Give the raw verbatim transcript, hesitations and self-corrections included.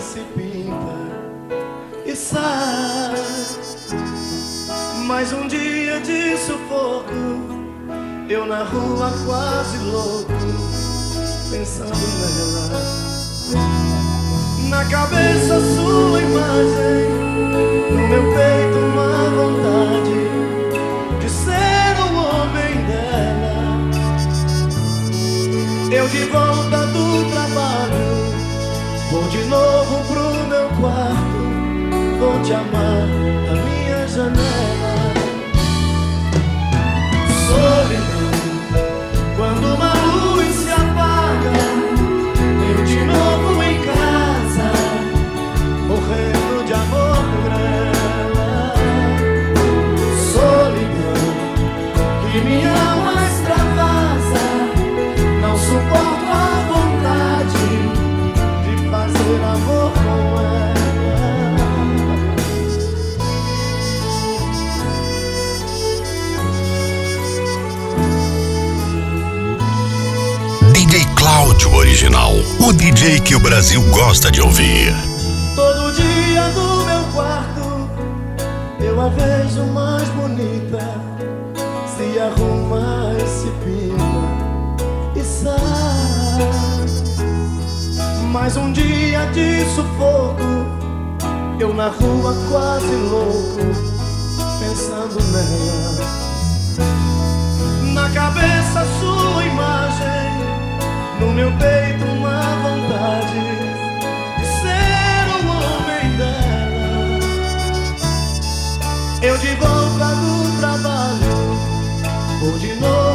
se pinta e sai. Mais um dia de sufoco, eu na rua quase louco, pensando nela. Na cabeça sua imagem, no meu peito uma vontade de ser o homem dela. Eu de volta do trabalho, vou de novo pro meu quarto, vou te amar da minha janela. Solidão, quando uma luz se apaga, eu de novo em casa, morrendo de amor por ela. Solidão, que minha alma extravasa, não suporto a vontade de fazer amor com ela. D J Cláudio Original, o D J que o Brasil gosta de ouvir. Todo dia no meu quarto eu a vejo mais bonita, se arruma e se pinta e sai. Mais um dia de sufoco, eu na rua quase louco, pensando nela. Na cabeça sua imagem, no meu peito uma vontade de ser o homem dela. Eu de volta do trabalho, vou de novo